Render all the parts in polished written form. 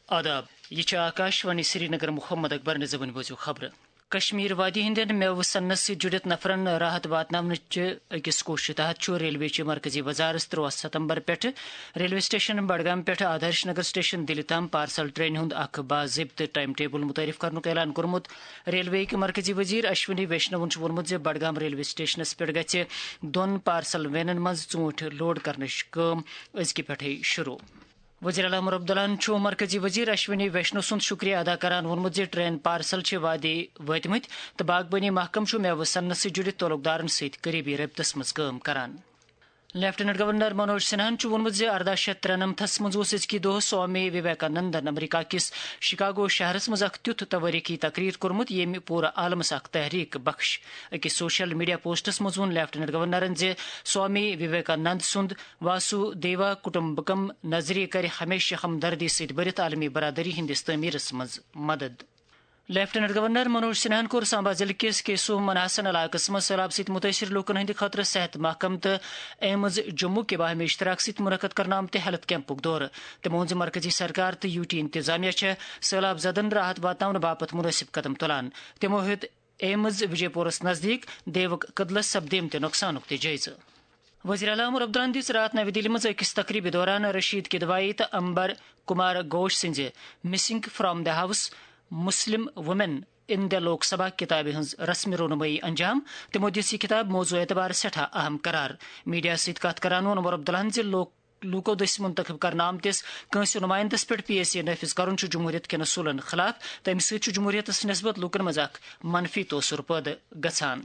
آداب یہ آکاشوانی سری نگر محمد اکبر نظم بوزو خبر کشمیر وادی ہندین میوہ سنس ست جڑت نفرن راحت واتناونچ اکس کوشش تحت ریلوے چہ مرکزی وزارت 13 ستمبر پہ ریلوے سٹیشن بڈگام پہ آدرش نگر سٹیشن دلہ تام پارسل ٹرین ہند اخ باضابطہ ٹائم ٹیبل متعارف کرنک اعلان کورمت۔ ریلوے مرکزی وزیر اشونی ویشنون وونمت بڈگام ریلوے سٹیشنس پہ گژھِ دون پارسل وینن مز ژوٗنٛٹھۍ لوڈ کرنچ کٲم أزکہِ پٮ۪ٹھٕے شروع۔ وزیر اعلیٰ عبداللہ چھُ مرکزی وزیر اشونی ویشنو سند شکریہ ادا کران وونمت ٹرین پارسل چھ وادی وٲتمٕتۍ تہٕ باغبٲنی محکمہ چھُ میوٕ سننس سۭتۍ جڑِتھ تعلقدارن سۭتۍ قریبی رٲبطس منٛز کٲم کران۔ لیفٹیننٹ گورنر منوج سنہاہن وونمت 1893 مز ازکہ دہ سوامی وویکانندن امریکہ کس شکاگو شہرس مز اخ تیُتھ تواریخی تقریر کورمت ییٚمہِ پوٗرٕ عالمس اخ تحریک بخش۔ أکِس سوشل میڈیا پوسٹس مز ووٚن لیفٹیننٹ گورنرن سوامی وویکانند سند واسو دیوا کٹمبکم نظریہ کر ہمیشہ ہمدردی سۭتۍ بٔرِتھ عالمی برادری ہندس تعمیرس مز مدد۔ لیفٹیننٹ گورنر منوج سنہاہن کوٚر سامبا ضلع کس کیسو منحسن علاقس مز سیلاب سۭتۍ متٲثر لوکن ہند خٲطرٕ صحت محکمہ تہٕ ایمز جموں کے باہمی اشتراک سۭتۍ منعقد کرنہٕ آمتہِ ہیلتھ کیمپُک دورٕ۔ تِمو ووٚن مرکزی سرکار تہٕ یوٗ ٹی انتظامیہ چھےٚ سیلاب زدن راحت واتناونہٕ باپتھ منٲسب قدم تُلان۔ تِمو ہیوٚت ایمز وجے پورس نزدیک دیوک قدلس سپدیمتہِ نۄقصانُک تہِ جٲیزٕ۔ وزیر اعلیٰ عبداللہ دِژ راتھ نوی دہلی مز أکِس تقریبہِ دوران رشید کدوایی تہٕ امبر کمار گھوش سٕنزِ missing from the house Muslim women in the Lok Sabha کتابہِ ہٕنٛز رسمی رونمٲیی انجام۔ تِمو دِژ یہ کتاب موضوع اعتبار سٹھاہ اہم قرار۔ میڈیا سۭتۍ کتھ کران ووٚن عبداللہ لوکو دٔسۍ منتخب کرنہٕ آمتس کٲنٛسہِ نُمٲیندس پٮ۪ٹھ PSA نٲفِظ کرُن چھُ جمہوٗرِیت کٮ۪ن اصوٗلن خلاف تہٕ اَمہِ سۭتۍ چھُ جمہوٗرِیتس نسبت لوٗکن منٛز اکھ منفی توثر پٲدٕ گژھان۔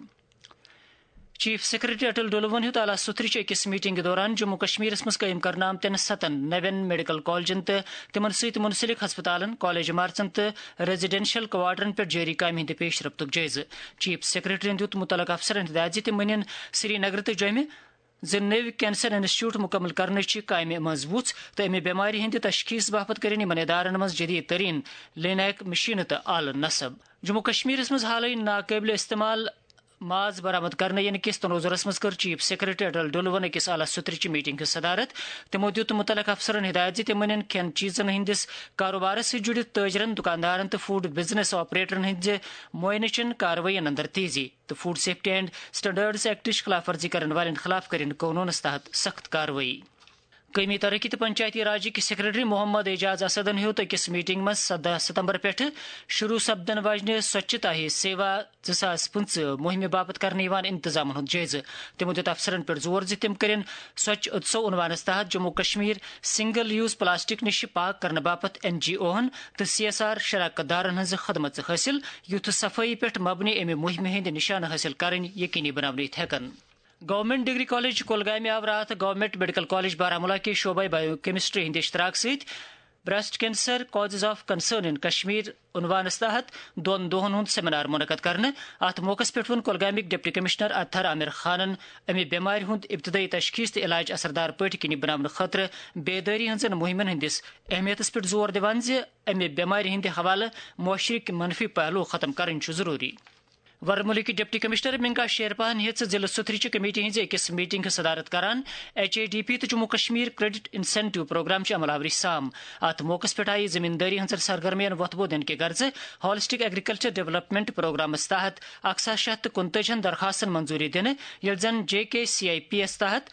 چیف سیکرٹری اٹل ڈولوَن ہیوٚت اعلیٰ صدرٕچ أکِس میٹنگہِ دوران جموں کشمیرس منٛز قٲیِم کرنہٕ آمتٮ۪ن 7 نوٮ۪ن میڈیکل کالجن تہٕ تِمن سۭتۍ منسلک ہسپتالن، کالج عمارژن تہٕ ریزیڈینشل کوارٹرن پٮ۪ٹھ جٲری کامہِ ہٕنٛدِ پیش رفتُک جٲیزٕ۔ چیف سیکرٹریَن دِیُت مُتعلقہٕ افسرن ہدایت زِ تِم أنِن سری نگر تہٕ جوٚمہِ نٔوۍ کینسر انسٹیٹیوٹ مکمل کرنٕچ کامہِ منٛز وُژھ تہٕ امہِ بٮ۪مارِ ہٕنٛدِ تشخیص باپتھ کٔرِن یِمن ادارن منٛز جدید ترین لینیک مشیٖنہٕ تہٕ آلہٕ نصب۔ جموں کشمیرس منٛز حالٕے ناقٲبلہِ استعمال ماز برآمد کرنہٕ یِنہٕ کِس تنوظرس منٛز کٔر چیف سیکرٹری اٹل ڈولوَن أکِس اعلیٰ صدرٕچہِ میٹنگ ہٕنٛز صدارت۔ تِمو دِیُت مُتعلقہٕ افسرن ہدایت زِ تِم أنِن کھٮ۪ن چیٖزن ہٕنٛدِس کاروبارس سۭتۍ جُڑِتھ تٲجرن، دُکاندارن تہٕ فوڈ بزنس آپریٹرن ہٕنٛزِ معٲینٕچن کاروٲیین اندر تیزی تہٕ فوڈ سیفٹی اینڈ سٹینڈرڈز ایکٹٕچ خلاف ورزی کرن والٮ۪ن خلاف کٔرِن قونوٗنس تحت سخت کاروٲیی۔ قومی ترقی تہٕ پنچایتی راجٕکۍ سیکرٹری محمد اعجاز اسدن ہیوٚت أکِس میٹنگ منٛز 17 ستمبر پٮ۪ٹھ شروع سپدن واجنہِ سوچھتا ہی سیوا 2025 مُہِمہِ باپتھ کرنہٕ یِوان انتظامن ہُنٛد جٲیزٕ۔ تِمو دِیُت افسرن پٮ۪ٹھ زور زِ تِم کٔرِن سوچھ اتسو عنوانس تحت Jammu Kashmir single use plastic نِش پاک کرنہٕ باپتھ NGO ہن تہٕ CSR شراکت دارن ہٕنٛزٕ خدمت حٲصِل، یُتھ صفٲیی پٮ۪ٹھ مبنی امہِ مُہِمہِ ہٕنٛدۍ نشانہٕ حٲصِل کرٕنۍ یقینی بناونہٕ یِتھ ہٮ۪کن۔ گورنمنٹ ڈگری کالج کولگامہِ آو راتھ گورنمنٹ میڈیکل کالج بارہمولہ کے شعبہ بایو کیمسٹری ہٕنٛدِ اشتراک سۭتۍ breast cancer causes of concern in Kashmir عنوانس تحت 2 دۄہن ہُنٛد سیمینار منعقد کرنہٕ۔ اتھ موقعس پٮ۪ٹھ ووٚن کۄلگامِکۍ ڈپٹی کمشنر اطہر عامر خانن امہِ بٮ۪مارِ ہُنٛد ابتدٲیی تشخیص تہٕ علاج اثردار پٲٹھۍ یقینی بناونہٕ خٲطرٕ بیدٲری ہٕنٛزن مُہِمن ہٕنٛدِس اہمیتس پٮ۪ٹھ زور دِوان زِ امہِ بٮ۪مارِ ہٕنٛدِ حوالہٕ معاشرٕکۍ منفی پہلو ختم کرٕنۍ چھُ ضروٗری۔ ورمُلٕکۍ ڈپٹی کمشنر منگا شیرپاہن ہیٚژ ضلع صدرٕچہِ کمیٹی ہٕنٛزِ أکِس میٹنگ ہٕنٛز صدارت کران HADP تہٕ جموں کشمیر کریڈٹ انسینٹو پروگرامچہِ عمل آوری سام۔ اتھ موقعس پٮ۪ٹھ آیہِ زمیٖندٲری ہٕنٛزن سرگرمین وۄتھٕ بوٚد دِنہٕ کہِ غرضہٕ ہالسٹک ایگریکلچر ڈیولپمنٹ پروگرامس تحت 6149 درخاستن منظوٗری دِنہٕ، ییٚلہِ زن JKCIPS تحت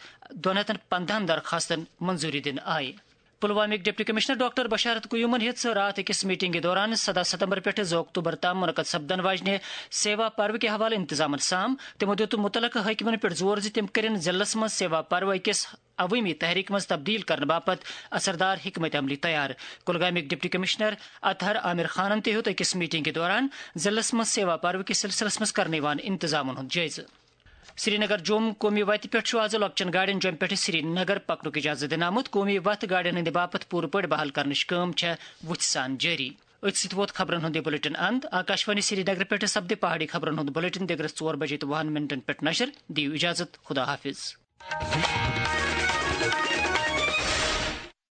215 درخاستن منظوٗری دِنہٕ آیہِ۔ پلوامٕکۍ ڈپٹی کمشنر ڈاکٹر بشارت قیومن ہیٚژ راتھ أکِس میٹنگہِ دوران 17 ستمبر پٮ۪ٹھ 2 اکتوبر تام منعقد سپدن واجنہِ سیوا پرو کہِ حوالہٕ انتظامن سام۔ تِمو دِیُت مُتعلقہٕ حٲکمن پٮ۪ٹھ زور زِ تِم کٔرِن ضلعس منٛز سیوا پرو أکِس عوٲمی تحریک منٛز تبدیل کرنہٕ باپتھ اثردار حکمت عملی تیار۔ کۄلگامٕکۍ ڈپٹی کمشنر اطہر عامر خانن تہِ ہیوٚت أکِس میٹنگہِ دوران ضلعس منٛز سیوا پرو کِس سلسلس منٛز کرنہٕ یِوان انتظامن ہُنٛد جٲیزٕ۔ سری نگر جوم قومی وتہِ پٮ۪ٹھ چھُ آز لۄکچن گاڑٮ۪ن جوٚمہِ پٮ۪ٹھ سری نگر پکنُک اجازت دِنہٕ آمُت۔ قومی وتھ گاڑٮ۪ن ہٕنٛدِ باپتھ پوٗرٕ پٲٹھۍ بحال کرنٕچ کٲم چھےٚ وُژھِ سان جٲری۔ أتھۍ سۭتۍ ووت خبرن ہُنٛد یہِ بُلٹن اند۔ آکاشوانی سری نگر پٮ۪ٹھ سپدِ پہاڑی خبرن ہُنٛد بُلٹن دِگرس 4:20 پٮ۪ٹھ نشر۔ دِیِو اجازت، خدا حافظ۔